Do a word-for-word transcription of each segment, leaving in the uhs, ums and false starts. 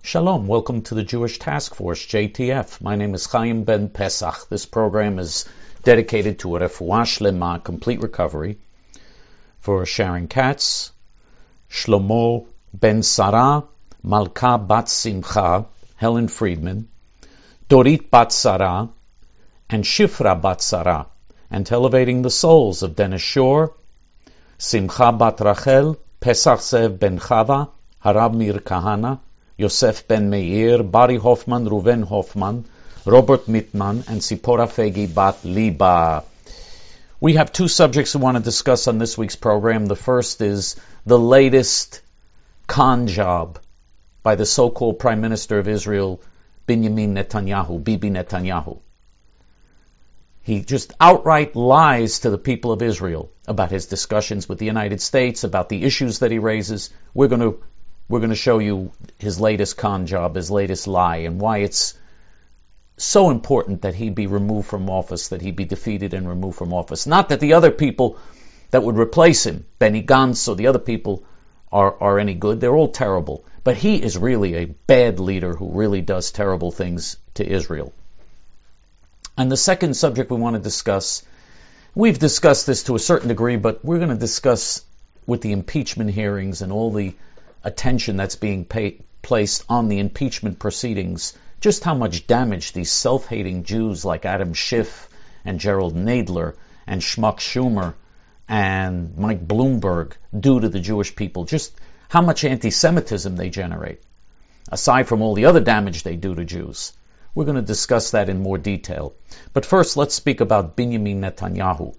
Shalom, welcome to the Jewish Task Force, J T F. My name is Chaim Ben Pesach. This program is dedicated to a refuah shlema, complete recovery, for Sharon Katz, Shlomo Ben Sarah, Malka Bat Simcha, Helen Friedman, Dorit Bat Sarah, and Shifra Bat Sarah, and to elevating the souls of Dennis Shore, Simcha Bat Rachel, Pesach Zev Ben Chava, Harav Mir Kahana, Yosef Ben Meir, Bari Hoffman, Ruven Hoffman, Robert Mittman, and Sipora Fegi Bat Liba. We have two subjects we want to discuss on this week's program. The first is the latest con job by the so-called Prime Minister of Israel, Benjamin Netanyahu, Bibi Netanyahu. He just outright lies to the people of Israel about his discussions with the United States, about the issues that he raises. We're going to We're going to show you his latest con job, his latest lie, and why it's so important that he be removed from office, that he be defeated and removed from office. Not that the other people that would replace him, Benny Gantz or the other people, are, are any good. They're all terrible. But he is really a bad leader who really does terrible things to Israel. And the second subject we want to discuss, we've discussed this to a certain degree, but we're going to discuss with the impeachment hearings and all the attention that's being pay, placed on the impeachment proceedings, just how much damage these self-hating Jews like Adam Schiff and Gerald Nadler and Schmuck Schumer and Mike Bloomberg do to the Jewish people, just how much anti-Semitism they generate, aside from all the other damage they do to Jews. We're going to discuss that in more detail. But first, let's speak about Benjamin Netanyahu.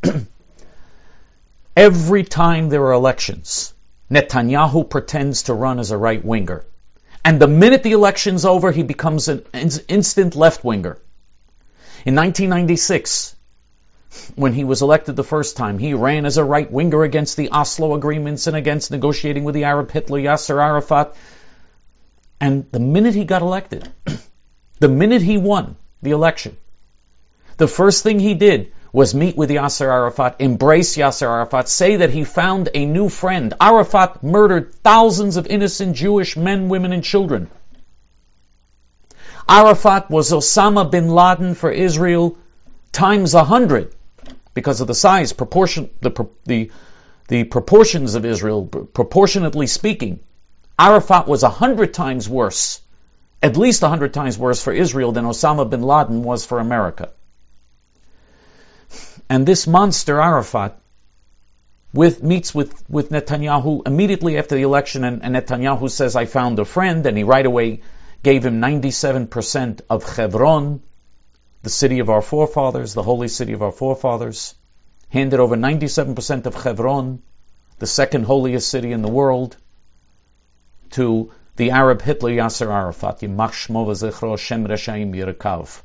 Every time there are elections, Netanyahu pretends to run as a right-winger. And the minute the election's over, he becomes an instant left-winger. In nineteen ninety-six, when he was elected the first time, he ran as a right-winger against the Oslo agreements and against negotiating with the Arab Hitler, Yasser Arafat. And the minute he got elected, the minute he won the election, the first thing he did was meet with Yasser Arafat, embrace Yasser Arafat, say that he found a new friend. Arafat murdered thousands of innocent Jewish men, women, and children. Arafat was Osama bin Laden for Israel times a hundred because of the size, proportion, the, the, the proportions of Israel, proportionately speaking. Arafat was a hundred times worse, at least a hundred times worse for Israel than Osama bin Laden was for America. And this monster Arafat with, meets with, with Netanyahu immediately after the election, and, and Netanyahu says, I found a friend, and he right away gave him ninety-seven percent of Hebron, the city of our forefathers, the holy city of our forefathers, handed over ninety-seven percent of Hebron, the second holiest city in the world, to the Arab Hitler Yasser Arafat, Yimach Shmo v'Zichro Shem Reshaim Yirkav.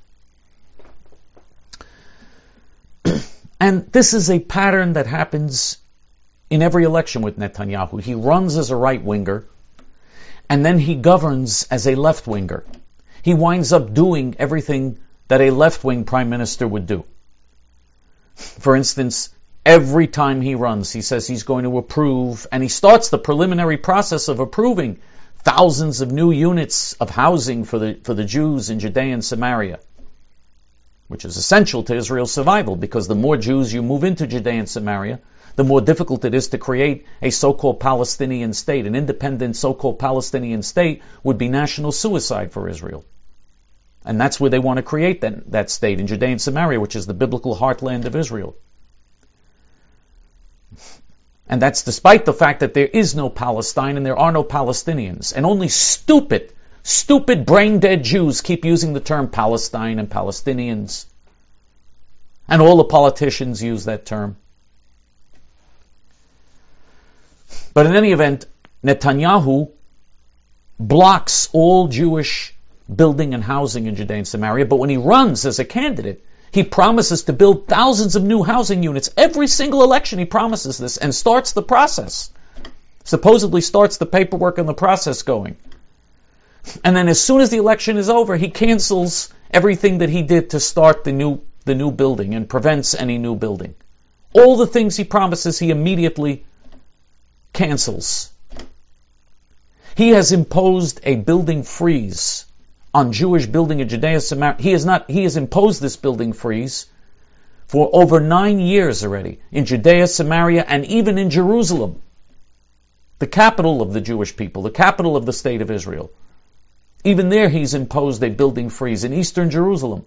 And this is a pattern that happens in every election with Netanyahu. He runs as a right-winger, and then he governs as a left-winger. He winds up doing everything that a left-wing prime minister would do. For instance, every time he runs, he says he's going to approve, and he starts the preliminary process of approving thousands of new units of housing for the, for the Jews in Judea and Samaria, which is essential to Israel's survival, because the more Jews you move into Judea and Samaria, the more difficult it is to create a so-called Palestinian state. An independent so-called Palestinian state would be national suicide for Israel. And that's where they want to create that, that state, in Judea and Samaria, which is the biblical heartland of Israel. And that's despite the fact that there is no Palestine and there are no Palestinians. And only stupid Stupid, brain-dead Jews keep using the term Palestine and Palestinians. And all the politicians use that term. But in any event, Netanyahu blocks all Jewish building and housing in Judea and Samaria. But when he runs as a candidate, he promises to build thousands of new housing units. Every single election he promises this and starts the process. Supposedly starts the paperwork and the process going. And then as soon as the election is over, he cancels everything that he did to start the new the new building and prevents any new building. All the things he promises, he immediately cancels. He has imposed a building freeze on Jewish building in Judea Samaria. He has not, he has imposed this building freeze for over nine years already in Judea, Samaria, and even in Jerusalem, the capital of the Jewish people, the capital of the state of Israel. Even there he's imposed a building freeze in eastern Jerusalem.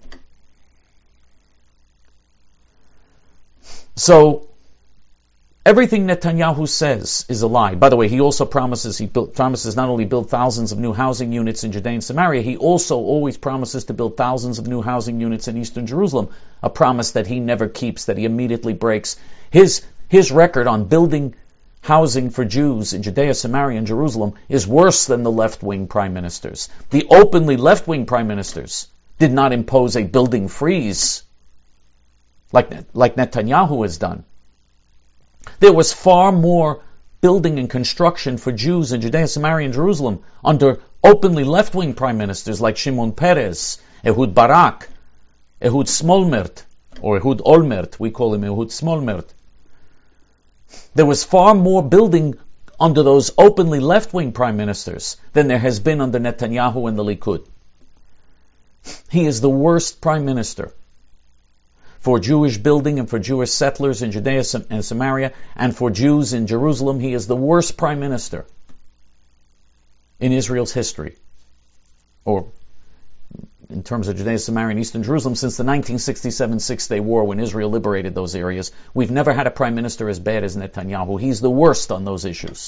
So, everything Netanyahu says is a lie. By the way, he also promises he built, promises not only build thousands of new housing units in Judea and Samaria, he also always promises to build thousands of new housing units in eastern Jerusalem, a promise that he never keeps, that he immediately breaks. His, his record on building housing for Jews in Judea, Samaria, and Jerusalem is worse than the left-wing prime ministers. The openly left-wing prime ministers did not impose a building freeze like, like Netanyahu has done. There was far more building and construction for Jews in Judea, Samaria, and Jerusalem under openly left-wing prime ministers like Shimon Peres, Ehud Barak, Ehud Smolmert, or Ehud Olmert, we call him Ehud Smolmert. There was far more building under those openly left-wing prime ministers than there has been under Netanyahu and the Likud. He is the worst prime minister for Jewish building and for Jewish settlers in Judea and Samaria, and for Jews in Jerusalem. He is the worst prime minister in Israel's history, or in terms of Judea, Samaria, and Eastern Jerusalem, since the nineteen sixty-seven Six-Day War, when Israel liberated those areas. We've never had a prime minister as bad as Netanyahu. He's the worst on those issues.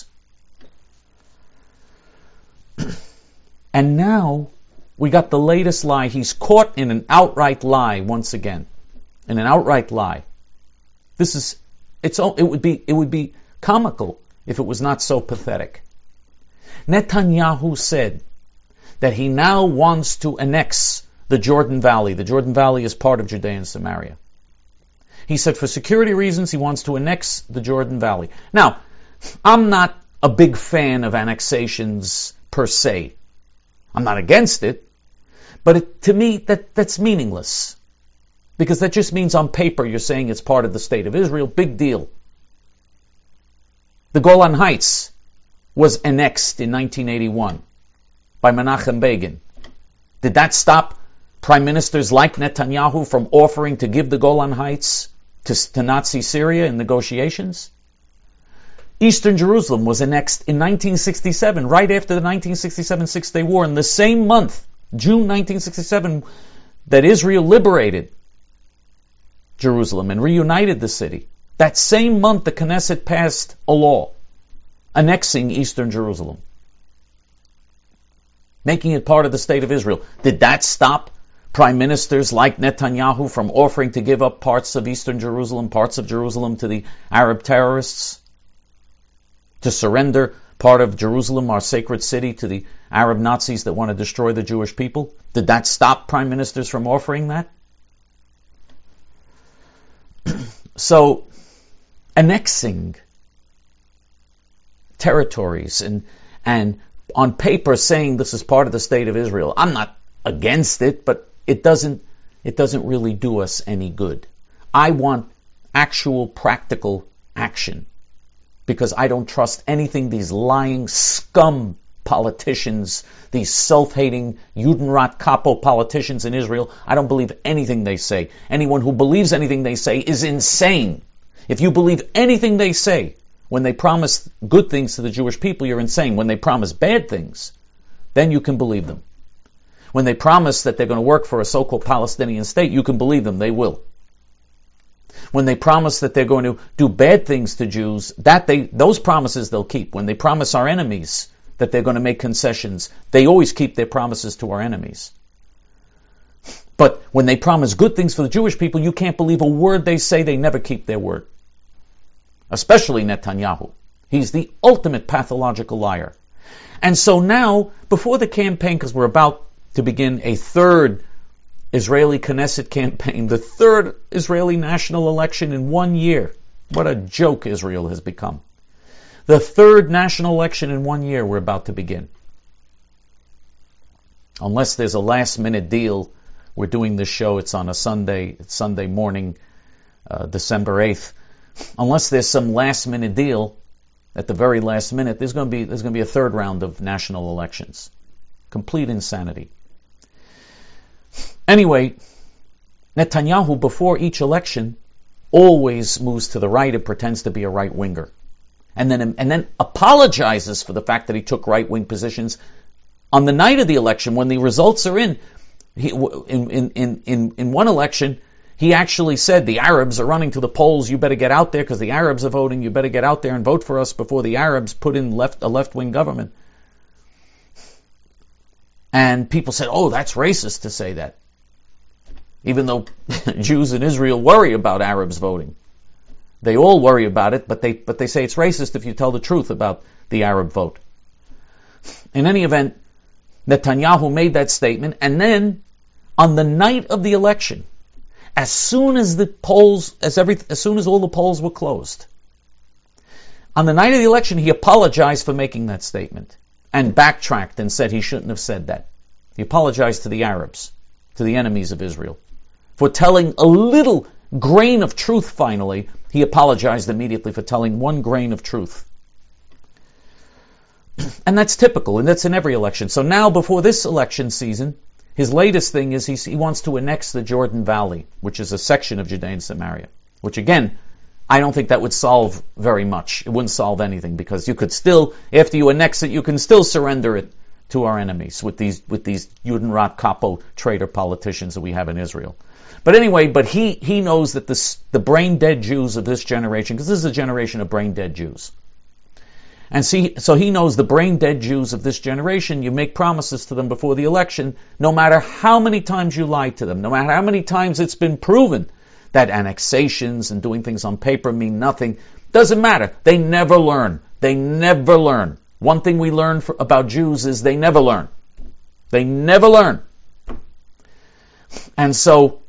And now, we got the latest lie. He's caught in an outright lie once again. In an outright lie. This is, it's, it would be, it would be comical if it was not so pathetic. Netanyahu said that he now wants to annex the Jordan Valley. The Jordan Valley is part of Judea and Samaria. He said for security reasons he wants to annex the Jordan Valley. Now, I'm not a big fan of annexations per se. I'm not against it, but it, to me that, that's meaningless. Because that just means on paper you're saying it's part of the state of Israel. Big deal. The Golan Heights was annexed in nineteen eighty-one by Menachem Begin. Did that stop prime ministers like Netanyahu from offering to give the Golan Heights to, to Nazi Syria in negotiations? Eastern Jerusalem was annexed in nineteen sixty-seven, right after the nineteen sixty-seven Six-Day War. In the same month, June nineteen sixty-seven, that Israel liberated Jerusalem and reunited the city. That same month, the Knesset passed a law annexing Eastern Jerusalem, making it part of the state of Israel. Did that stop prime ministers like Netanyahu from offering to give up parts of Eastern Jerusalem, parts of Jerusalem to the Arab terrorists? To surrender part of Jerusalem, our sacred city, to the Arab Nazis that want to destroy the Jewish people? Did that stop prime ministers from offering that? So, annexing territories and and on paper saying this is part of the state of Israel, I'm not against it, but it doesn't it doesn't really do us any good. I want actual practical action, because I don't trust anything these lying scum politicians, these self-hating Judenrat capo politicians in Israel, I don't believe anything they say. Anyone who believes anything they say is insane. If you believe anything they say, when they promise good things to the Jewish people, you're insane. When they promise bad things, then you can believe them. When they promise that they're going to work for a so-called Palestinian state, you can believe them. They will. When they promise that they're going to do bad things to Jews, that they those promises they'll keep. When they promise our enemies that they're going to make concessions, they always keep their promises to our enemies. But when they promise good things for the Jewish people, you can't believe a word they say. They never keep their word. Especially Netanyahu. He's the ultimate pathological liar. And so now, before the campaign, because we're about to begin a third Israeli Knesset campaign, the third Israeli national election in one year. What a joke Israel has become. The third national election in one year we're about to begin. Unless there's a last minute deal, we're doing this show, it's on a Sunday, it's Sunday morning, uh, December eighth. Unless there's some last minute deal, at the very last minute, there's going to be there's going to be a third round of national elections. Complete insanity. Anyway, Netanyahu, before each election, always moves to the right and pretends to be a right-winger. And then and then apologizes for the fact that he took right-wing positions on the night of the election when the results are in. He, in, in, in, in, in one election, he actually said, the Arabs are running to the polls, you better get out there because the Arabs are voting, you better get out there and vote for us before the Arabs put in left a left-wing government. And people said, oh, that's racist to say that. Even though Jews in Israel worry about Arabs voting. They all worry about it, but they but they say it's racist if you tell the truth about the Arab vote. In any event, Netanyahu made that statement, and then on the night of the election, as soon as the polls, as every, as soon as all the polls were closed, on the night of the election, he apologized for making that statement and backtracked and said he shouldn't have said that. He apologized to the Arabs, to the enemies of Israel, for telling a little grain of truth finally. He apologized immediately for telling one grain of truth. And that's typical, and that's in every election. So now, before this election season, his latest thing is he, he wants to annex the Jordan Valley, which is a section of Judea and Samaria. Which again, I don't think that would solve very much. It wouldn't solve anything, because you could still, after you annex it, you can still surrender it to our enemies with these with these Judenrat capo traitor politicians that we have in Israel. But anyway, but he, he knows that this, the brain-dead Jews of this generation, because this is a generation of brain-dead Jews. And see, so he knows the brain-dead Jews of this generation, you make promises to them before the election, no matter how many times you lied to them, no matter how many times it's been proven that annexations and doing things on paper mean nothing, doesn't matter. They never learn. They never learn. One thing we learn for, about Jews is they never learn. They never learn. And so,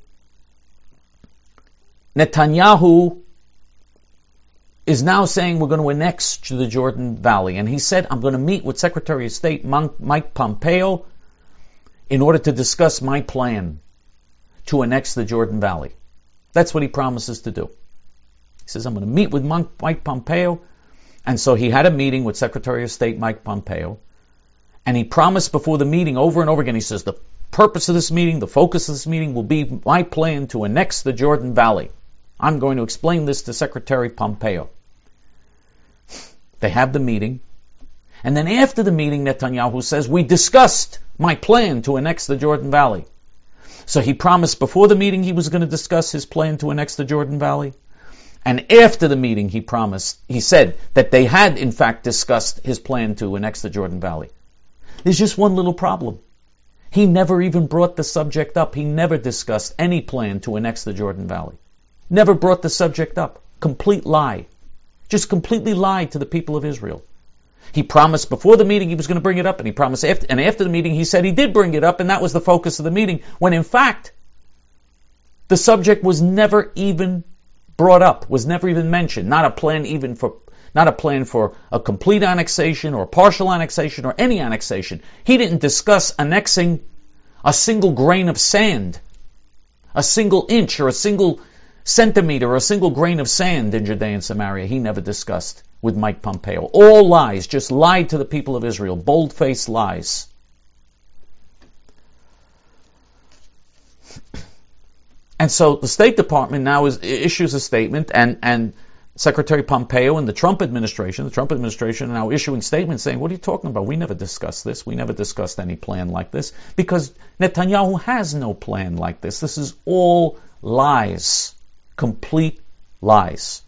Netanyahu is now saying we're going to annex to the Jordan Valley. And he said, I'm going to meet with Secretary of State Mike Pompeo in order to discuss my plan to annex the Jordan Valley. That's what he promises to do. He says, I'm going to meet with Mike Pompeo. And so he had a meeting with Secretary of State Mike Pompeo. And he promised before the meeting over and over again, he says, the purpose of this meeting, the focus of this meeting will be my plan to annex the Jordan Valley. I'm going to explain this to Secretary Pompeo. They have the meeting. And then after the meeting, Netanyahu says, we discussed my plan to annex the Jordan Valley. So he promised before the meeting he was going to discuss his plan to annex the Jordan Valley. And after the meeting he promised, he said that they had in fact discussed his plan to annex the Jordan Valley. There's just one little problem. He never even brought the subject up. He never discussed any plan to annex the Jordan Valley. Never brought the subject up. Complete lie. Just completely lied to the people of Israel. He promised before the meeting he was going to bring it up, and he promised after, and after the meeting he said he did bring it up, and that was the focus of the meeting, when in fact the subject was never even brought up, was never even mentioned. Not a plan even for, not a plan for a complete annexation or partial annexation or any annexation. He didn't discuss annexing a single grain of sand, a single inch or a single centimeter or a single grain of sand in Judea and Samaria. He never discussed with Mike Pompeo. All lies, just lied to the people of Israel. Bold-faced lies. And so the State Department now is, issues a statement, and, and Secretary Pompeo and the Trump administration, the Trump administration are now issuing statements saying, what are you talking about? We never discussed this. We never discussed any plan like this, because Netanyahu has no plan like this. This is all lies. Complete lies.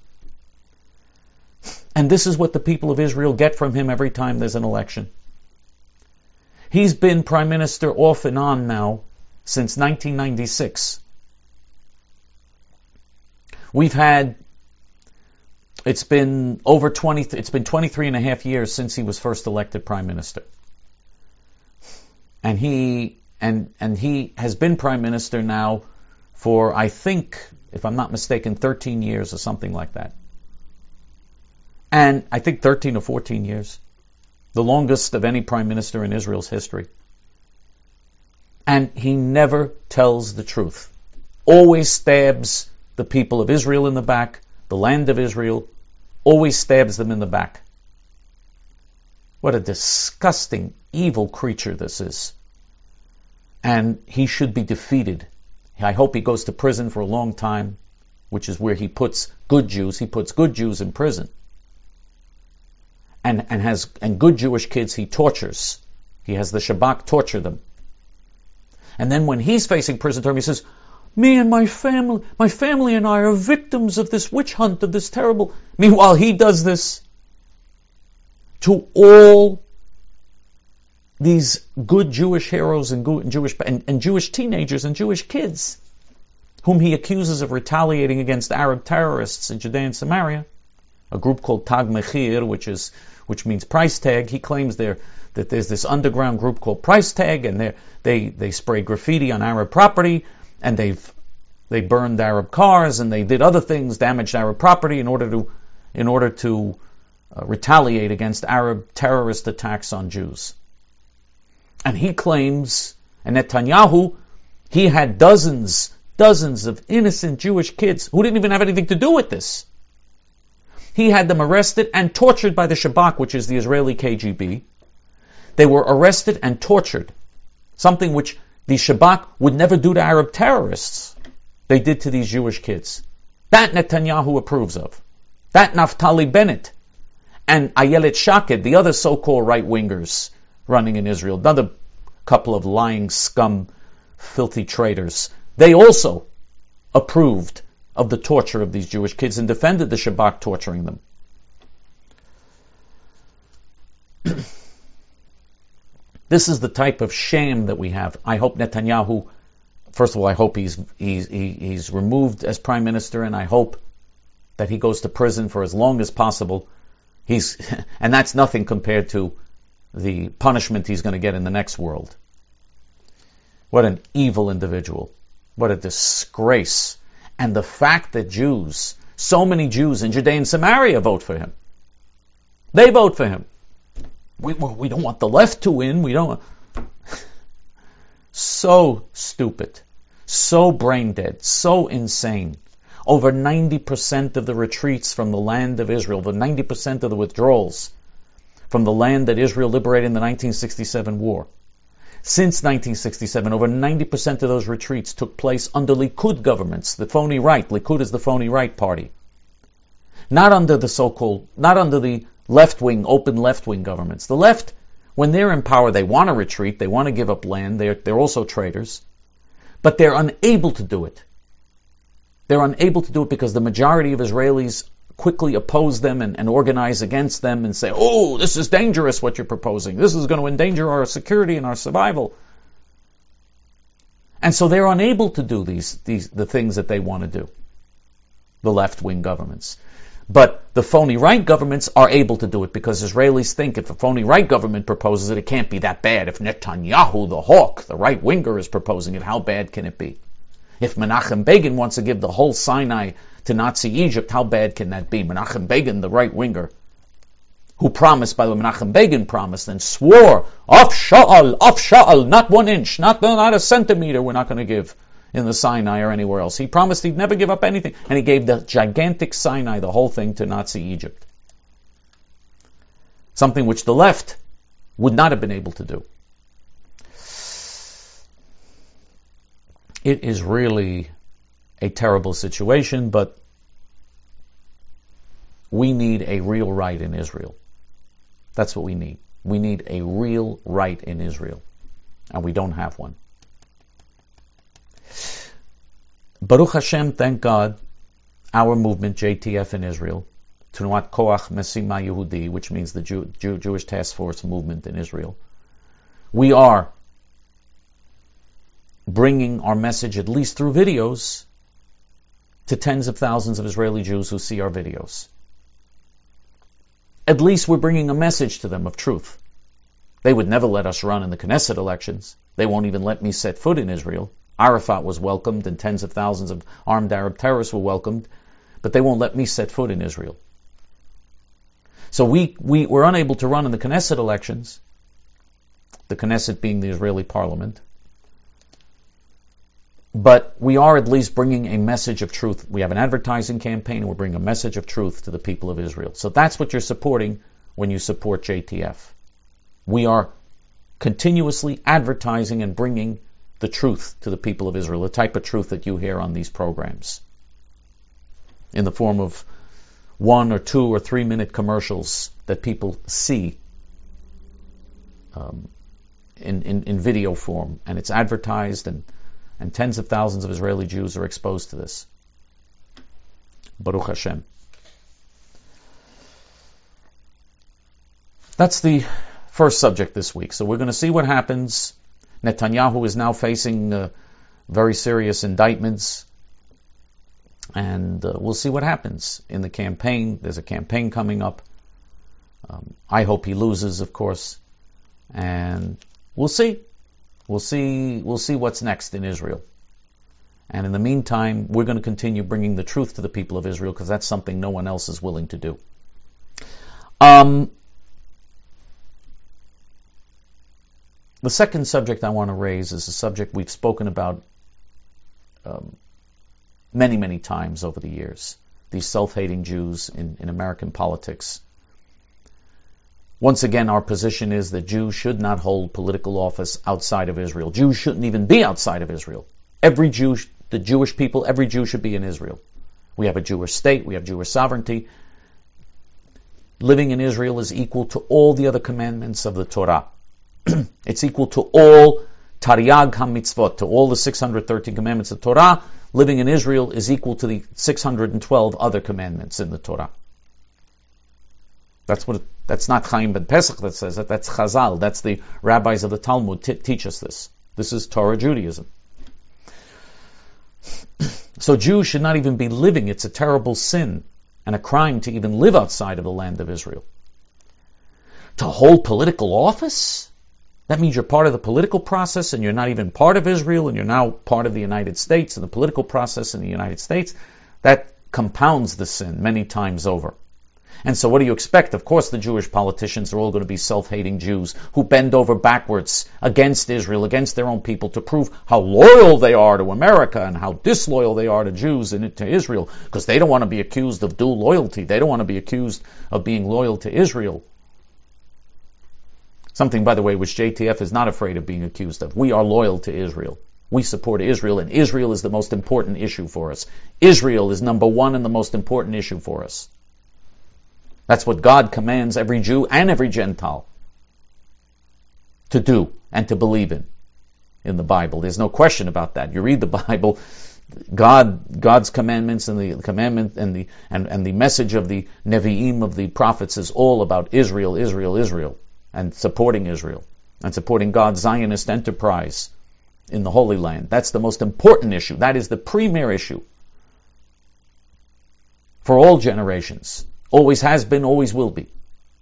And this is what the people of Israel get from him every time there's an election. He's been prime minister off and on now since nineteen ninety-six. We've had, it's been over twenty, it's been twenty-three and a half years since he was first elected prime minister. And he, and, and he has been prime minister now for, I think, if I'm not mistaken, thirteen years or something like that. And I think thirteen or fourteen years. The longest of any prime minister in Israel's history. And he never tells the truth. Always stabs the people of Israel in the back, the land of Israel, always stabs them in the back. What a disgusting, evil creature this is. And he should be defeated. I hope he goes to prison for a long time, which is where he puts good Jews. He puts good Jews in prison. And, and has and good Jewish kids he tortures. He has the Shabak torture them. And then when he's facing prison term, he says, me and my family, my family and I are victims of this witch hunt, of this terrible... Meanwhile, he does this to all these good Jewish heroes and, good Jewish and, and Jewish teenagers and Jewish kids whom he accuses of retaliating against Arab terrorists in Judea and Samaria, a group called Tag Mechir, which is which means price tag. He claims there that there's this underground group called Price Tag, and they they spray graffiti on Arab property, and they've they burned Arab cars, and they did other things, damaged Arab property in order to in order to uh, retaliate against Arab terrorist attacks on Jews. And he claims, and Netanyahu, he had dozens, dozens of innocent Jewish kids who didn't even have anything to do with this. He had them arrested and tortured by the Shabak, which is the Israeli K G B. They were arrested and tortured, something which the Shabak would never do to Arab terrorists. They did to these Jewish kids. That Netanyahu approves of. That Naftali Bennett and Ayelet Shaked, the other so-called right-wingers running in Israel, another couple of lying scum, filthy traitors, they also approved of the torture of these Jewish kids and defended the Shabak torturing them. This is the type of shame that we have. I hope Netanyahu, first of all, I hope he's he's he's removed as prime minister, and I hope that he goes to prison for as long as possible. He's and that's nothing compared to the punishment he's going to get in the next world. What an evil individual. What a disgrace. And the fact that Jews, so many Jews in Judea and Samaria vote for him. They vote for him. We, we don't want the left to win. We don't. So stupid. So brain dead. So insane. Over ninety percent of the retreats from the land of Israel, over ninety percent of the withdrawals from the land that Israel liberated in the nineteen sixty-seven war. Since nineteen sixty-seven, over ninety percent of those retreats took place under Likud governments, the phony right. Likud is the phony right party. Not under the so-called, not under the left-wing, open left-wing governments. The left, when they're in power, they want to retreat, they want to give up land, they're, they're also traitors, but they're unable to do it. They're unable to do it because the majority of Israelis quickly oppose them and, and organize against them and say, oh, this is dangerous what you're proposing. This is going to endanger our security and our survival. And so they're unable to do these, these the things that they want to do, the left-wing governments. But the phony right governments are able to do it because Israelis think if a phony right government proposes it, it can't be that bad. If Netanyahu, the hawk, the right-winger, is proposing it, how bad can it be? If Menachem Begin wants to give the whole Sinai to Nazi Egypt, how bad can that be? Menachem Begin, the right-winger, who promised, by the way, Menachem Begin promised and swore, Af Sha'al, Af Sha'al, not one inch, not, not a centimeter we're not going to give in the Sinai or anywhere else. He promised he'd never give up anything, and he gave the gigantic Sinai, the whole thing, to Nazi Egypt. Something which the left would not have been able to do. It is really a terrible situation, but we need a real right in Israel. That's what we need. We need a real right in Israel, and we don't have one. Baruch Hashem, thank God, our movement, J T F in Israel, Tnuat Koach Mesima Yehudi, which means the Jew, Jew, Jewish Task Force movement in Israel, we are bringing our message, at least through videos, to tens of thousands of Israeli Jews who see our videos. At least we're bringing a message to them of truth. They would never let us run in the Knesset elections. They won't even let me set foot in Israel. Arafat was welcomed and tens of thousands of armed Arab terrorists were welcomed, but they won't let me set foot in Israel. So we, we were unable to run in the Knesset elections, the Knesset being the Israeli parliament, but we are at least bringing a message of truth. We have an advertising campaign, and we're bringing a message of truth to the people of Israel. So that's what you're supporting when you support J T F. We are continuously advertising and bringing the truth to the people of Israel, the type of truth that you hear on these programs, in the form of one or two or three minute commercials that people see um, in, in, in video form, and it's advertised, and, and tens of thousands of Israeli Jews are exposed to this. Baruch Hashem. That's the first subject this week. So we're going to see what happens. Netanyahu is now facing uh, very serious indictments, and uh, we'll see what happens in the campaign. There's a campaign coming up. Um, I hope he loses, of course, and we'll see. We'll see. We'll see what's next in Israel. And in the meantime, we're going to continue bringing the truth to the people of Israel, because that's something no one else is willing to do. Um, the second subject I want to raise is a subject we've spoken about um, many, many times over the years. These self-hating Jews in, in American politics. Once again, our position is that Jews should not hold political office outside of Israel. Jews shouldn't even be outside of Israel. Every Jew, the Jewish people, every Jew should be in Israel. We have a Jewish state, we have Jewish sovereignty. Living in Israel is equal to all the other commandments of the Torah. It's equal to all Tariag HaMitzvot, to all the six hundred thirteen commandments of Torah. Living in Israel is equal to the six hundred twelve other commandments in the Torah. That's what. It, that's not Chaim ben Pesach that says that. That's Chazal. That's the rabbis of the Talmud t- teach us this. This is Torah Judaism. So Jews should not even be living. It's a terrible sin and a crime to even live outside of the land of Israel. To hold political office? That means you're part of the political process, and you're not even part of Israel, and you're now part of the United States, and the political process in the United States. That compounds the sin many times over. And so what do you expect? Of course the Jewish politicians are all going to be self-hating Jews who bend over backwards against Israel, against their own people, to prove how loyal they are to America and how disloyal they are to Jews and to Israel, because they don't want to be accused of dual loyalty. They don't want to be accused of being loyal to Israel. Something, by the way, which J T F is not afraid of being accused of. We are loyal to Israel. We support Israel, and Israel is the most important issue for us. Israel is number one and the most important issue for us. That's what God commands every Jew and every Gentile to do and to believe in, in the Bible. There's no question about that. You read the Bible, God, God's commandments and the commandment and the and, and the message of the Nevi'im, of the prophets, is all about Israel, Israel, Israel, and supporting Israel and supporting God's Zionist enterprise in the Holy Land. That's the most important issue. That is the premier issue for all generations. Always has been, always will be.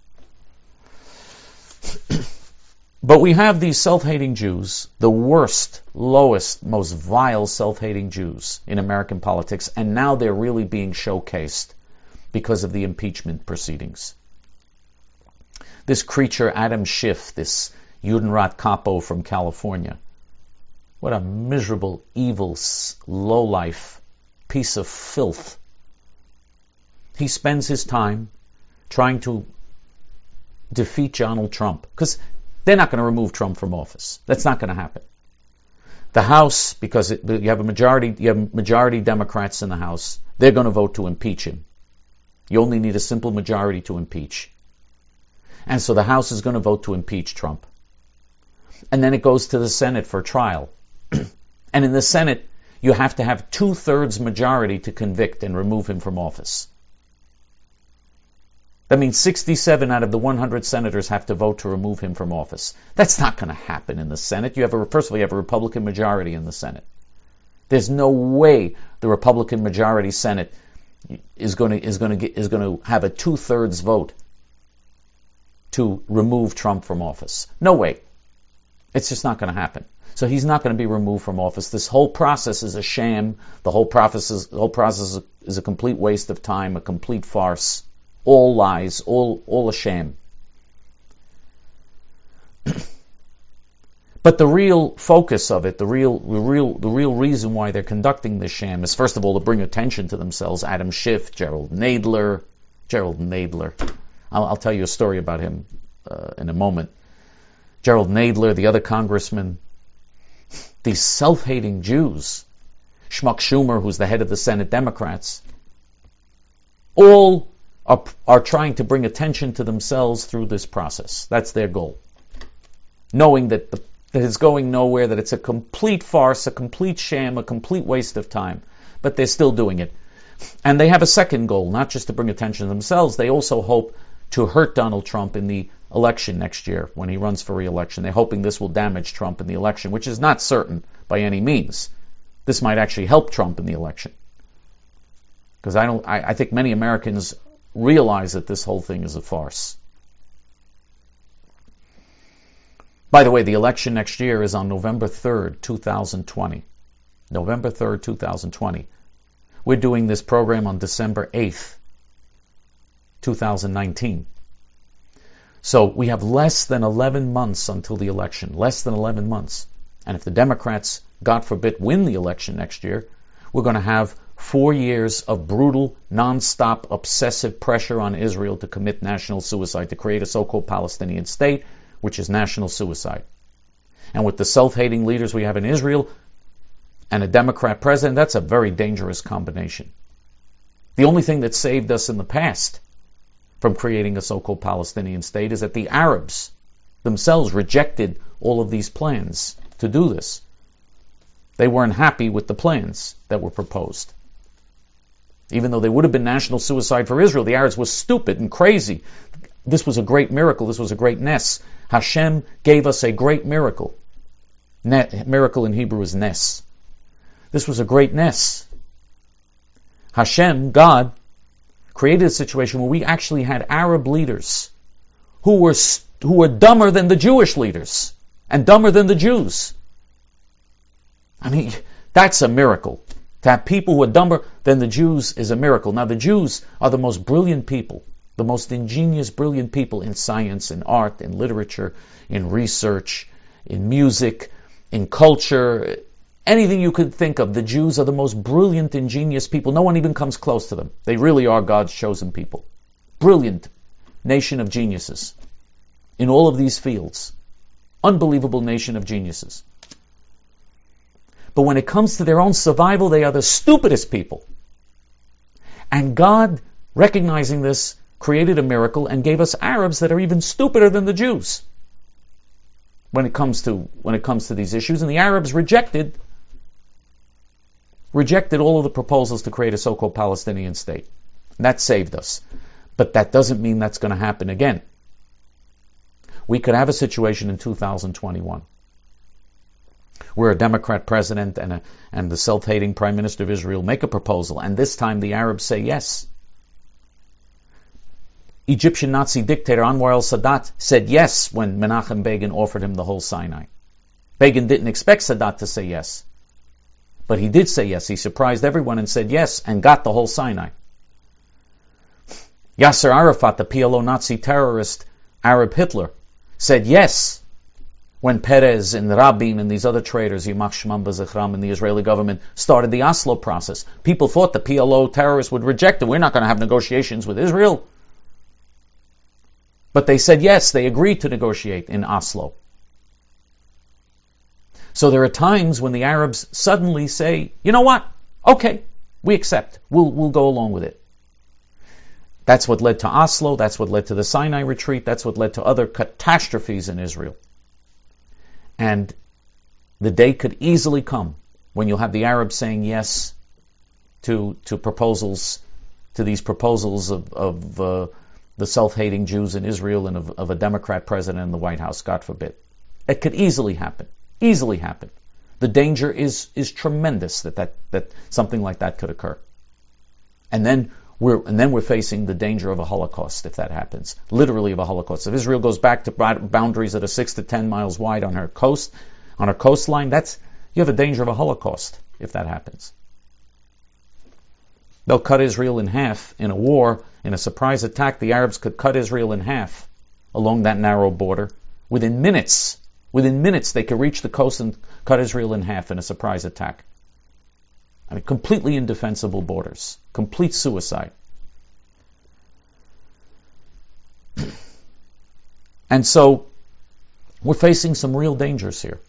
But we have these self-hating Jews, the worst, lowest, most vile self-hating Jews in American politics, and now they're really being showcased because of the impeachment proceedings. This creature, Adam Schiff, this Judenrat capo from California, what a miserable, evil, lowlife piece of filth. He spends his time trying to defeat Donald Trump, because they're not going to remove Trump from office. That's not going to happen. The House, because it, you have a majority, you have majority Democrats in the House, they're going to vote to impeach him. You only need a simple majority to impeach. And so the House is going to vote to impeach Trump. And then it goes to the Senate for trial. And in the Senate, you have to have two-thirds majority to convict and remove him from office. That means sixty-seven out of the one hundred senators have to vote to remove him from office. That's not going to happen in the Senate. You have a, first of all, you have a Republican majority in the Senate. There's no way the Republican majority Senate is going to is going to get, is going to have a two-thirds vote to remove Trump from office. No way. It's just not going to happen. So he's not going to be removed from office. This whole process is a sham. The whole process is, the whole process is a complete waste of time, a complete farce. All lies, all all a sham. But the real focus of it, the real the real the real reason why they're conducting this sham is, first of all, to bring attention to themselves. Adam Schiff, Gerald Nadler, Gerald Nadler. I'll, I'll tell you a story about him uh, in a moment. Gerald Nadler, the other congressman, these self-hating Jews, Schmuck Schumer, who's the head of the Senate Democrats, all are, are trying to bring attention to themselves through this process. That's their goal. Knowing that, the, that it's going nowhere, that it's a complete farce, a complete sham, a complete waste of time. But they're still doing it. And they have a second goal, not just to bring attention to themselves, they also hope to hurt Donald Trump in the election next year when he runs for re-election. They're hoping this will damage Trump in the election, which is not certain by any means. This might actually help Trump in the election. Because I don't, I, I think many Americans realize that this whole thing is a farce. By the way, the election next year is on November third, twenty twenty. November third, twenty twenty. We're doing this program on December eighth, twenty nineteen. So we have less than eleven months until the election. Less than eleven months. And if the Democrats, God forbid, win the election next year, we're going to have four years of brutal, non-stop, obsessive pressure on Israel to commit national suicide, to create a so-called Palestinian state, which is national suicide. And with the self-hating leaders we have in Israel and a Democrat president, that's a very dangerous combination. The only thing that saved us in the past from creating a so-called Palestinian state is that the Arabs themselves rejected all of these plans to do this. They weren't happy with the plans that were proposed. Even though they would have been national suicide for Israel, the Arabs were stupid and crazy. This was a great miracle. This was a great nes. Hashem gave us a great miracle. Ne- miracle in Hebrew is nes. This was a great nes. Hashem, God, created a situation where we actually had Arab leaders who were who were dumber than the Jewish leaders and dumber than the Jews. I mean, that's a miracle. To have people who are dumber than the Jews is a miracle. Now, the Jews are the most brilliant people, the most ingenious, brilliant people in science, in art, in literature, in research, in music, in culture, anything you could think of. The Jews are the most brilliant, ingenious people. No one even comes close to them. They really are God's chosen people. Brilliant nation of geniuses in all of these fields. Unbelievable nation of geniuses. But when it comes to their own survival, they are the stupidest people. And God, recognizing this, created a miracle and gave us Arabs that are even stupider than the Jews when it comes to when it comes to these issues. And the Arabs rejected rejected all of the proposals to create a so-called Palestinian state. And that saved us. But that doesn't mean that's going to happen again. We could have a situation in two thousand twenty-one where a Democrat president and a, and the self-hating Prime Minister of Israel make a proposal, and this time the Arabs say yes. Egyptian Nazi dictator Anwar al-Sadat said yes when Menachem Begin offered him the whole Sinai. Begin didn't expect Sadat to say yes, but he did say yes. He surprised everyone and said yes and got the whole Sinai. Yasser Arafat, the P L O Nazi terrorist Arab Hitler, said yes when Peres and Rabin and these other traitors, Yimach Shmam B'Zichram, and the Israeli government started the Oslo process. People thought the P L O terrorists would reject it. We're not going to have negotiations with Israel. But they said yes, they agreed to negotiate in Oslo. So there are times when the Arabs suddenly say, you know what? Okay, we accept. We'll, we'll go along with it. That's what led to Oslo. That's what led to the Sinai retreat. That's what led to other catastrophes in Israel. And the day could easily come when you'll have the Arabs saying yes to to proposals, to these proposals of, of uh, the self-hating Jews in Israel and of, of a Democrat president in the White House, God forbid. It could easily happen. Easily happen. The danger is is tremendous that, that, that something like that could occur. And then we're and then we're facing the danger of a Holocaust if that happens. Literally of a Holocaust. If Israel goes back to boundaries that are six to ten miles wide on her coast, on her coastline, that's you have a danger of a Holocaust if that happens. They'll cut Israel in half in a war, in a surprise attack. The Arabs could cut Israel in half along that narrow border. Within minutes, within minutes they could reach the coast and cut Israel in half in a surprise attack. I mean, completely indefensible borders. Complete suicide. And so, We're facing some real dangers here.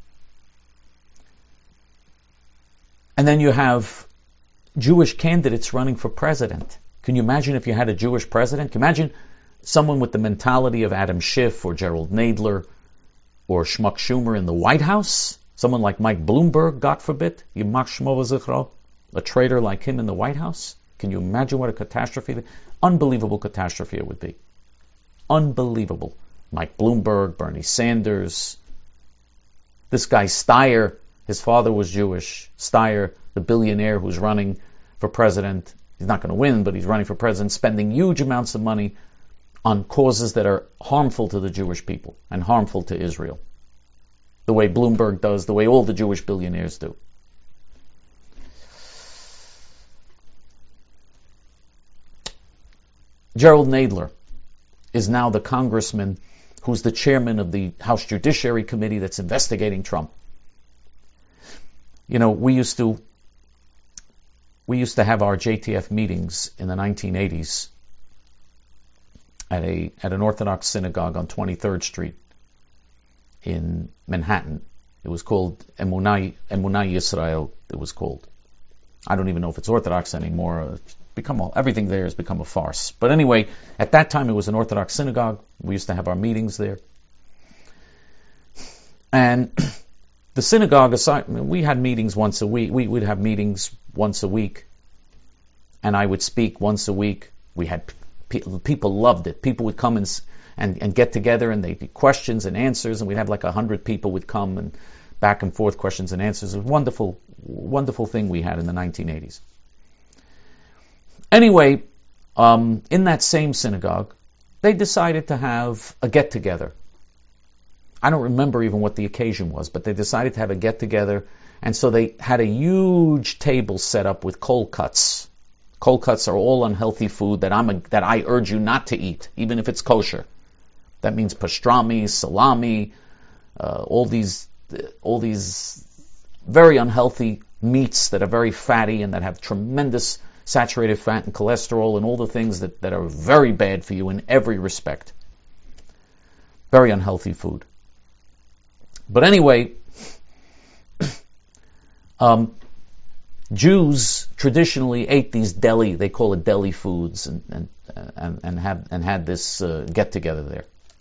And then you have Jewish candidates running for president. Can you imagine if you had a Jewish president? Can you imagine someone with the mentality of Adam Schiff or Gerald Nadler or Schmuck Schumer in the White House? Someone like Mike Bloomberg, God forbid, Yimach Shmo v'zichro, a traitor like him in the White House? Can you imagine what a catastrophe, unbelievable catastrophe it would be? Unbelievable. Mike Bloomberg, Bernie Sanders, this guy Steyer, his father was Jewish. Steyer, the billionaire who's running for president, he's not going to win, but he's running for president, spending huge amounts of money on causes that are harmful to the Jewish people and harmful to Israel. The way Bloomberg does, the way all the Jewish billionaires do. Gerald Nadler is now the congressman who's the chairman of the House Judiciary Committee that's investigating Trump. You know, we used to we used to have our J T F meetings in the nineteen eighties at a at an Orthodox synagogue on twenty-third Street in Manhattan. It was called Emunai Emunai Yisrael. It was called. I don't even know if it's Orthodox anymore. It's become a, everything there has become a farce. But anyway, at that time it was an Orthodox synagogue. We used to have our meetings there, and the synagogue, aside, we had meetings once a week. We would have meetings once a week, and I would speak once a week. We had people loved it. People would come and and, and get together, and they'd be questions and answers, and we'd have like a hundred people would come and back and forth questions and answers. It was a wonderful, wonderful thing we had in the nineteen eighties. Anyway, um, in that same synagogue, they decided to have a get together. I don't remember even what the occasion was, but they decided to have a get-together, and so they had a huge table set up with cold cuts. Cold cuts are all unhealthy food that I'm a, that I urge you not to eat, even if it's kosher. That means pastrami, salami, uh, all these all these very unhealthy meats that are very fatty and that have tremendous saturated fat and cholesterol and all the things that, that are very bad for you in every respect. Very unhealthy food. But anyway, um, Jews traditionally ate these deli, they call it deli foods, and and and, and had and had this uh, get together there.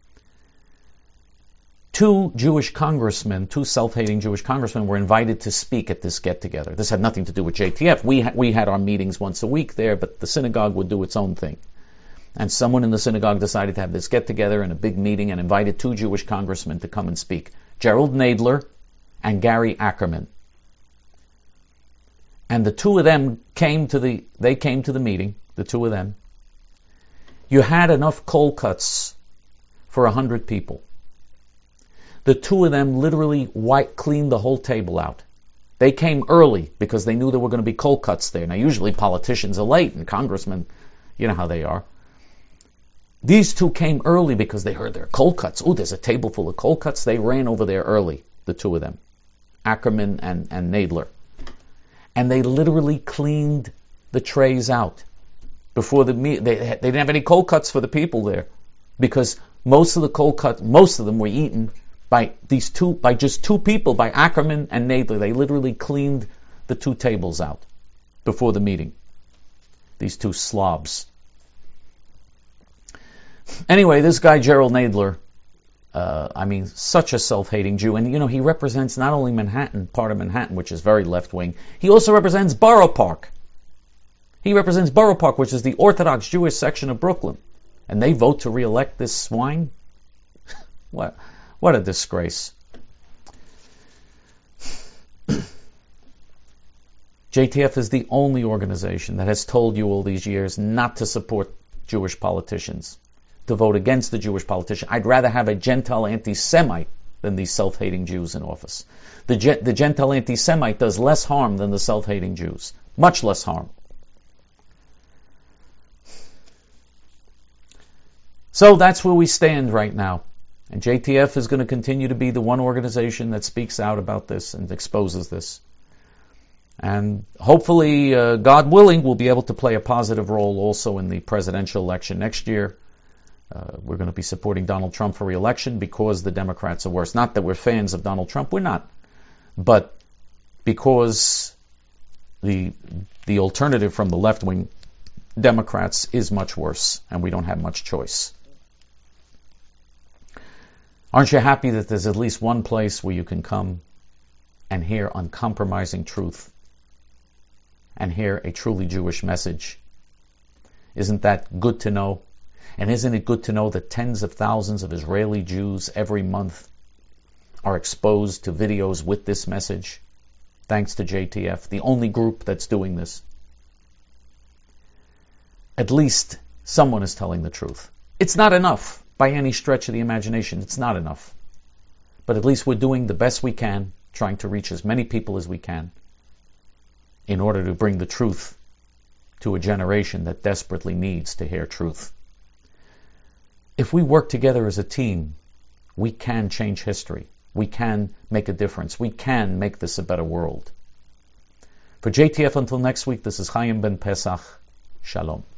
Two Jewish congressmen, two self-hating Jewish congressmen, were invited to speak at this get together. This had nothing to do with J T F. We ha- we had our meetings once a week there, but the synagogue would do its own thing. And someone in the synagogue decided to have this get together and a big meeting and invited two Jewish congressmen to come and speak. Gerald Nadler and Gary Ackerman. And the two of them came to the, they came to the meeting, the two of them. You had enough cold cuts for a hundred people. The two of them literally white cleaned the whole table out. They came early because they knew there were going to be cold cuts there. Now usually politicians are late and congressmen, you know how they are. These two came early because they heard there are cold cuts. Oh, there's a table full of cold cuts. They ran over there early, the two of them, Ackerman and, and Nadler. And they literally cleaned the trays out before the meet. They, they didn't have any cold cuts for the people there because most of the cold cuts, most of them were eaten by these two, by just two people, by Ackerman and Nadler. They literally cleaned the two tables out before the meeting. These two slobs. Anyway, this guy Gerald Nadler, uh, I mean, such a self-hating Jew, and you know, he represents not only Manhattan, part of Manhattan, which is very left-wing, he also represents Borough Park. He represents Borough Park, which is the Orthodox Jewish section of Brooklyn. And they vote to re-elect this swine? What, what a disgrace. J T F is the only organization that has told you all these years not to support Jewish politicians, to vote against the Jewish politician. I'd rather have a Gentile anti-Semite than these self-hating Jews in office. The, ge- the Gentile anti-Semite does less harm than the self-hating Jews. Much less harm. So that's where we stand right now. And J T F is going to continue to be the one organization that speaks out about this and exposes this. And hopefully, uh, God willing, we'll be able to play a positive role also in the presidential election next year. Uh, we're going to be supporting Donald Trump for re-election because the Democrats are worse. Not that we're fans of Donald Trump, we're not. But because the the alternative from the left-wing Democrats is much worse, and we don't have much choice. Aren't you happy that there's at least one place where you can come and hear uncompromising truth and hear a truly Jewish message? Isn't that good to know? And isn't it good to know that tens of thousands of Israeli Jews every month are exposed to videos with this message, thanks to J T F, the only group that's doing this? At least someone is telling the truth. It's not enough by any stretch of the imagination. It's not enough. But at least we're doing the best we can, trying to reach as many people as we can in order to bring the truth to a generation that desperately needs to hear truth. If we work together as a team, we can change history. We can make a difference. We can make this a better world. For J T F until next week, this is Chaim Ben Pesach. Shalom.